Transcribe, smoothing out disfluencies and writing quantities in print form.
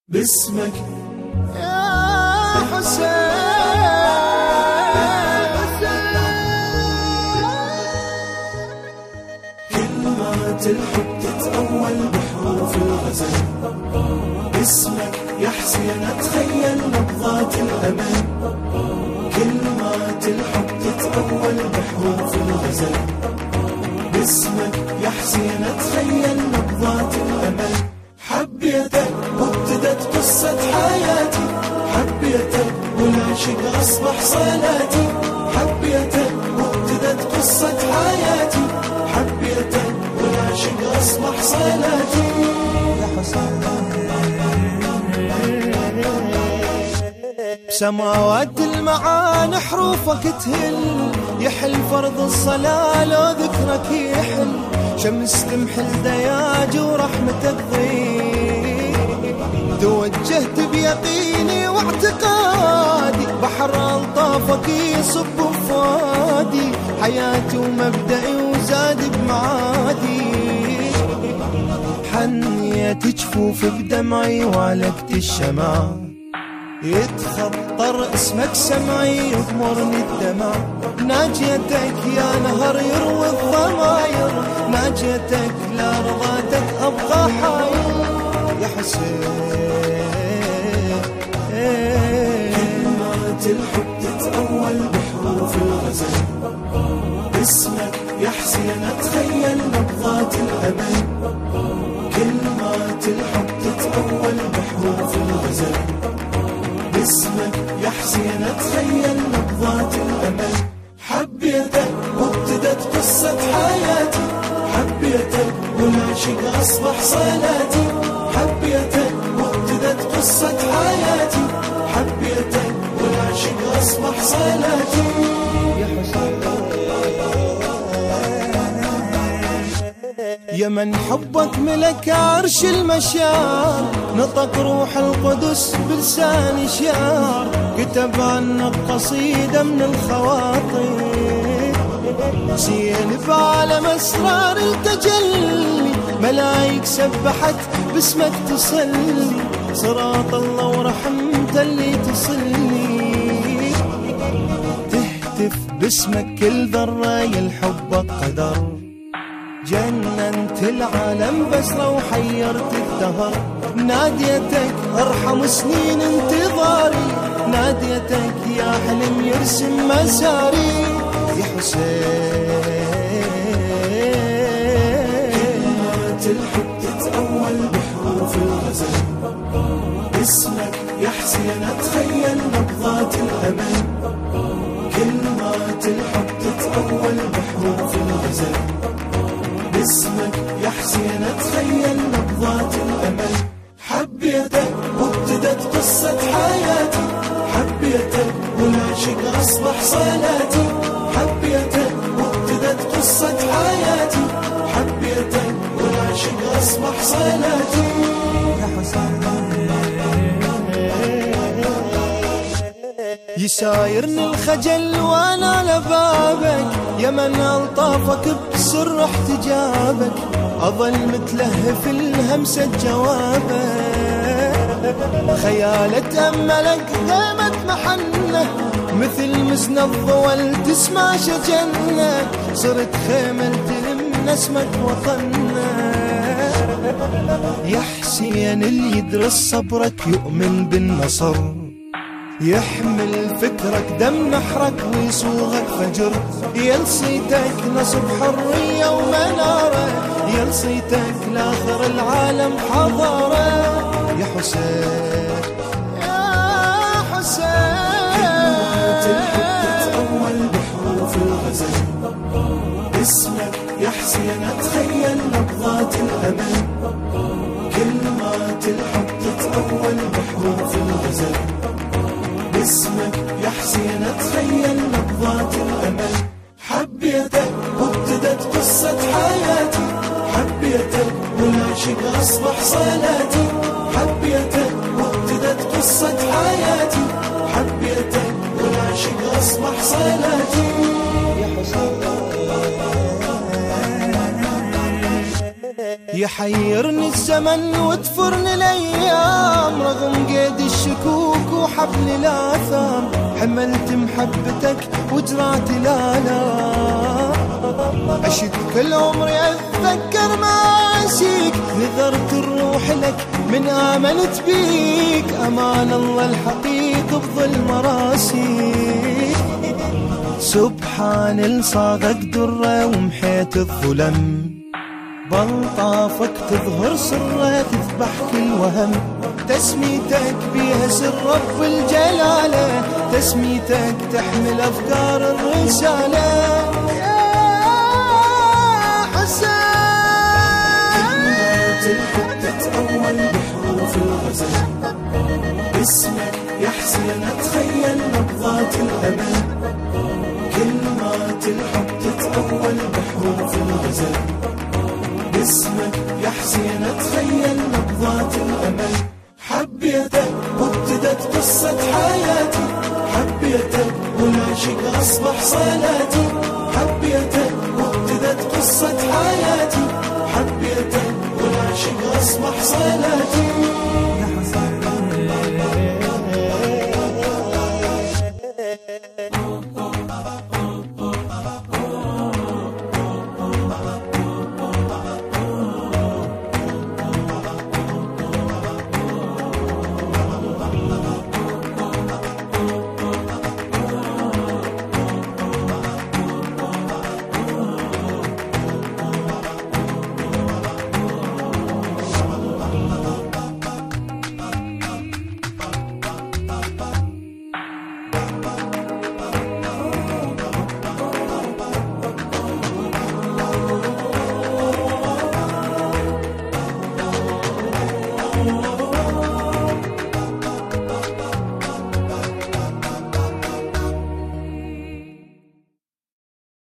باسمك يا حسين. كلمات الحب تتأول بحروف الغزل، باسمك يا حسين أتخيل نبضات الأمل. كلمات الحب تتأول بحروف الغزل، باسمك يا حسين أتخيل نبضات الأمل. حبيتك وابتدت قصة حياتي، حبيتك والعشق أصبح صلاتي. حبيتك وابتدت قصة حياتي، حبيتك والعشق أصبح صلاتي. يا حسين بسماوات المعاني حروفك تهل، يحل فرض الصلاة لو ذكرك يحل. شمس تمحل دياجي ورحمتك ضيق، توجهت بيقيني واعتقادي، بحر ألطافك يصب بفؤادي. حياتي ومبدئي وزاد بمعادي، حنيت جفوف بدمعي وعلقت الشمع. يتخطر اسمك سمعي يغمرني الدمع. ناجيتك يا نهر يروي الضماير، ناجيتك لا رضاتك أبقى حاير. يا حسين كلمات الحب تتأول بحروف الغزل، باسمك يا حسين أتخيل نبضات الأمل. كلمات الحب تتأول بحروف الغزل، باسمك يا حسين أتخيل نبضات الأمل. حبيتك وابتدت قصة حياتي، حبيتك والعشق أصبح صلاتي. حبيتك وابتدت قصة حياتي، حبيتك والعشق أصبح صلاتي. يا حسين يا من حبك ملك عرش المشاعر، نطق روح القدس بلسان شعر. كتب عنك قصيدة من الخواطر، زين بعالم أسرار التجلي. ملايك سبحت باسمك تصلي، صراط الله ورحمته اللي تصلي. تهتف باسمك كل ذرة الحب قدر، جننت العالم بسرة وحيرت الدهر. ناديتك أرحم سنين انتظاري، ناديتك يا حلم يرسم مساري. يا حسين كلمات الحب تتأول بحروف الغزل، باسمك يا حسين أتخيل نبضات الأمل. كلمات الحب تتأول بحروف الغزل، باسمك يا حسين أتخيل نبضات الأمل. حبيتك وابتدت قصة حياتي، حبيتك والعشق أصبح صلاتي. حبيتك وابتدت قصة حياتي، حبيتك والعشق أصبح صلاتي. يا حسين يسايرني الخجل وانا لبابك، يا من الطافك بسر احتجابك. اظل متلهف الهمسة جوابك، خيال اتأملك قامت محنة. مثل مزن الضوال تسمع شجنة، صرت خيمة تلم نسمة وطنة. يا حسين اللي يدرس صبرك يؤمن بالنصر، يحمل فكرك دم نحرك ويسوغك فجر. يلصيتك نصب حرية ومنارة، يلصيتك لاخر العالم حضارة. يا حسين يا حسين كلمات الحب تتأول بحروف الغزل، باسمك يا حسين أتخيل نبضات الأمل. كلمات الحب تتأول بحروف الغزل، باسمك يا حسين أتخيل نبضات الأمل. حبيتك وابتدت قصة حياتي، حبيتك والعشق أصبح صلاتي. حبيتك وابتدت قصة حياتي، حبيتك والعشق أصبح صلاتي. يا حسين يحيرني الزمن وتفرني الأيام، رغم لي الآثام، حملت محبتك وجرعت الآلام. عشت كل عمري أتذكر ماسيك، نذرت الروح لك من آمنت بيك، أمان الله الحقيق بظل مراسيك. سبحان الصاغك درة ومحيت الظلم، بلطافك تظهر سره تذبح كل وهم. تسميتك بيها سر رب الجلالة، تسميتك تحمل أفكار الرسالة. يا حسين الحب تتأول بحروف الغزل، باسمك يا حسين أتخيل نبضات الأمل. كلمات الحب تتأول بحروف الغزل، باسمك يا حسين أتخيل نبضات الأمل. حبيتك وابتدت قصة حياتي، حبيتك والعشق أصبح صلاتي. حبيتك وابتدت قصة حياتي، حبيتك والعشق أصبح صلاتي.